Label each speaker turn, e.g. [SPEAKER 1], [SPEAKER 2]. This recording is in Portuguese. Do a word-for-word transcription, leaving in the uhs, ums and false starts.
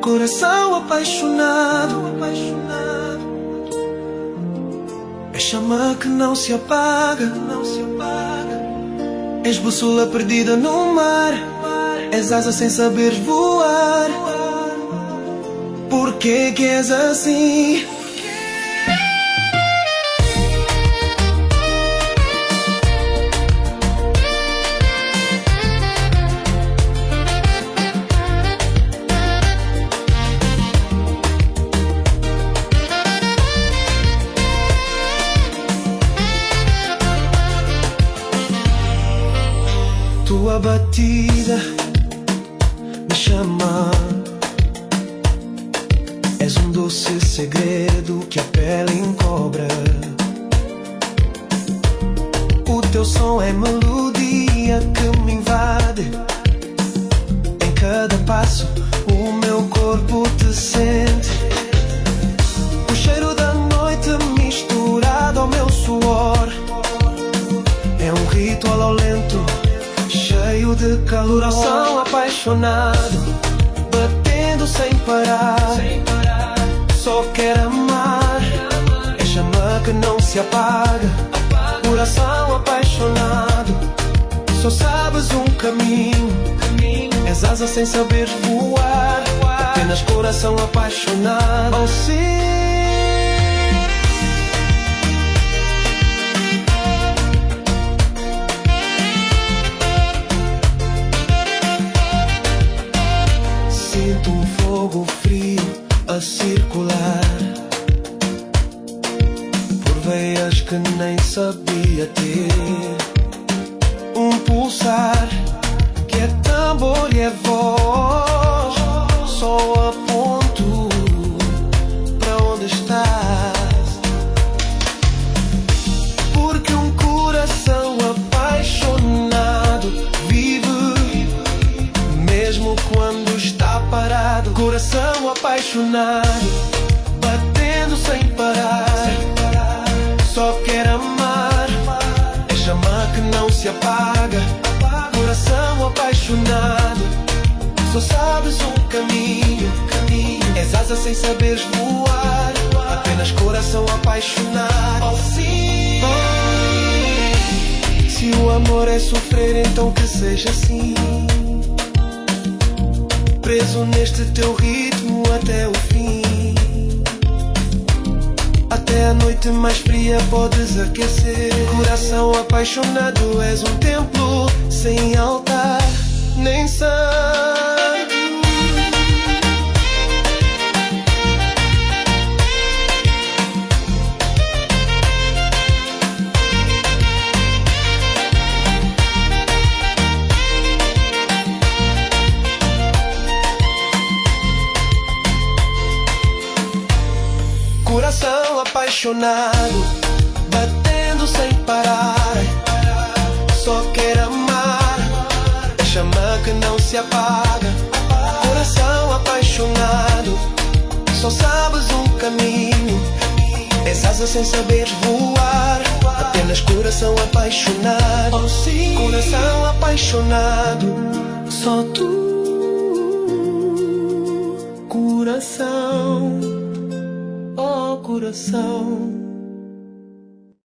[SPEAKER 1] coração apaixonado. É chama que não se apaga, não se apaga. És bússola perdida no mar, és asa sem saberes voar. Por que que és assim? Tua batida me chama. És um doce segredo que a pele encobra. O teu som é melodia que me invade. Em cada passo o meu corpo te sente. O cheiro da noite misturado ao meu suor. É um ritual ao lento, cheio de calor. Coração apaixonado, batendo sem parar, sem parar. Só quer amar, é chama que não se apaga. Coração apaixonado, só sabes um caminho, és asa sem saberes voar. Apenas coração apaixonado. Oh, sim. Sinto um fogo frio a circular por veias que nem sabia ter. Um pulsar que é tambor e é voz. Só aponto para onde estás. Porque um coração apaixonado vive mesmo quando está parado. Coração apaixonado, batendo sem parar, só quer amar, é chama que não se apaga. Coração apaixonado, só sabes um caminho, és asa sem saberes voar. Apenas coração apaixonado. Oh, sim. Oh. Se o amor é sofrer, então que seja assim, preso neste teu ritmo até o fim. Até a noite mais fria podes aquecer. Coração apaixonado, és um templo sem altar nem santo. Coração apaixonado, batendo sem parar, só quer amar, é chama que não se apaga. Coração apaixonado, só sabes um caminho, és asa sem saberes voar. Apenas coração apaixonado. Oh, sim. Coração apaixonado, só tu. Coração, oh coração.